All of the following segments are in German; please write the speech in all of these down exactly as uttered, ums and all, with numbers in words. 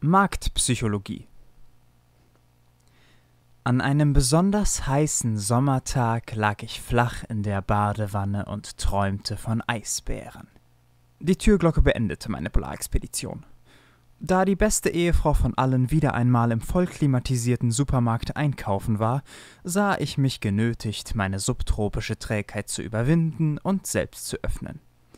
Marktpsychologie. An einem besonders heißen Sommertag lag ich flach in der Badewanne und träumte von Eisbären. Die Türglocke beendete meine Polarexpedition. Da die beste Ehefrau von allen wieder einmal im vollklimatisierten Supermarkt einkaufen war, sah ich mich genötigt, meine subtropische Trägheit zu überwinden und selbst zu öffnen.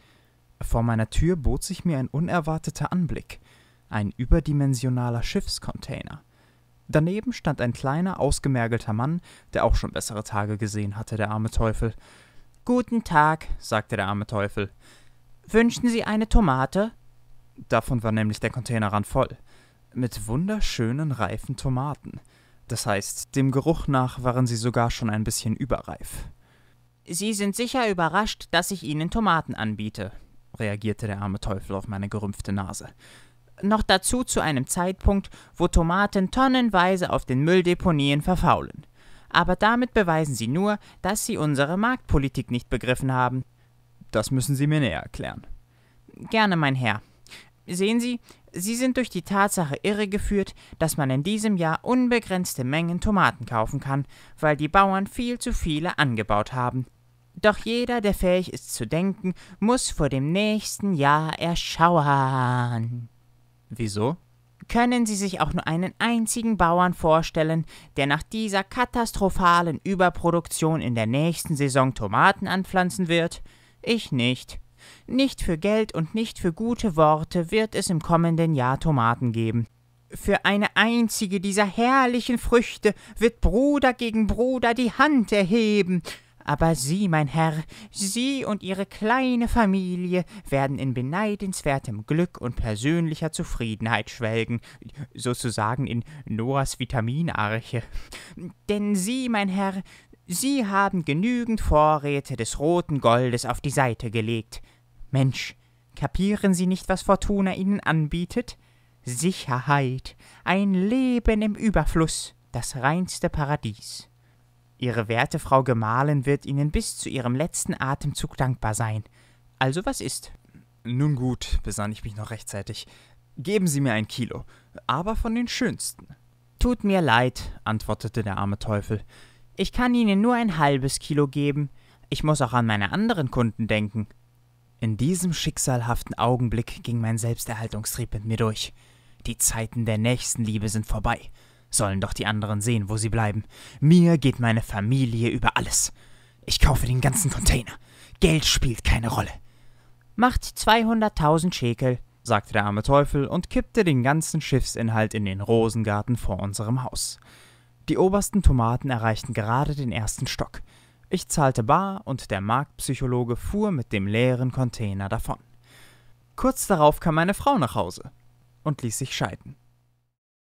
Vor meiner Tür bot sich mir ein unerwarteter Anblick, ein überdimensionaler Schiffscontainer. Daneben stand ein kleiner, ausgemergelter Mann, der auch schon bessere Tage gesehen hatte, der arme Teufel. »Guten Tag«, sagte der arme Teufel. »Wünschen Sie eine Tomate?« Davon war nämlich der Containerrand voll. Mit wunderschönen, reifen Tomaten. Das heißt, dem Geruch nach waren sie sogar schon ein bisschen überreif. »Sie sind sicher überrascht, dass ich Ihnen Tomaten anbiete«, reagierte der arme Teufel auf meine gerümpfte Nase. »Noch dazu zu einem Zeitpunkt, wo Tomaten tonnenweise auf den Mülldeponien verfaulen. Aber damit beweisen Sie nur, dass Sie unsere Marktpolitik nicht begriffen haben.« »Das müssen Sie mir näher erklären.« »Gerne, mein Herr. Sehen Sie, Sie sind durch die Tatsache irregeführt, dass man in diesem Jahr unbegrenzte Mengen Tomaten kaufen kann, weil die Bauern viel zu viele angebaut haben. Doch jeder, der fähig ist zu denken, muss vor dem nächsten Jahr erschauern.« »Wieso?« »Können Sie sich auch nur einen einzigen Bauern vorstellen, der nach dieser katastrophalen Überproduktion in der nächsten Saison Tomaten anpflanzen wird? Ich nicht. Nicht für Geld und nicht für gute Worte wird es im kommenden Jahr Tomaten geben. Für eine einzige dieser herrlichen Früchte wird Bruder gegen Bruder die Hand erheben. Aber Sie, mein Herr, Sie und Ihre kleine Familie werden in beneidenswertem Glück und persönlicher Zufriedenheit schwelgen, sozusagen in Noahs Vitaminarche. Denn Sie, mein Herr, Sie haben genügend Vorräte des roten Goldes auf die Seite gelegt. Mensch, kapieren Sie nicht, was Fortuna Ihnen anbietet? Sicherheit, ein Leben im Überfluss, das reinste Paradies. Ihre werte Frau Gemahlin wird Ihnen bis zu ihrem letzten Atemzug dankbar sein. Also was ist?« »Nun gut«, besann ich mich noch rechtzeitig. »Geben Sie mir ein Kilo, aber von den schönsten.« »Tut mir leid«, antwortete der arme Teufel. »Ich kann Ihnen nur ein halbes Kilo geben. Ich muss auch an meine anderen Kunden denken.« In diesem schicksalhaften Augenblick ging mein Selbsterhaltungstrieb mit mir durch. Die Zeiten der Nächstenliebe sind vorbei. Sollen doch die anderen sehen, wo sie bleiben. Mir geht meine Familie über alles. Ich kaufe den ganzen Container. Geld spielt keine Rolle.« »Macht zweihunderttausend Schekel«, sagte der arme Teufel und kippte den ganzen Schiffsinhalt in den Rosengarten vor unserem Haus. Die obersten Tomaten erreichten gerade den ersten Stock. Ich zahlte bar und der Marktpsychologe fuhr mit dem leeren Container davon. Kurz darauf kam meine Frau nach Hause und ließ sich scheiden.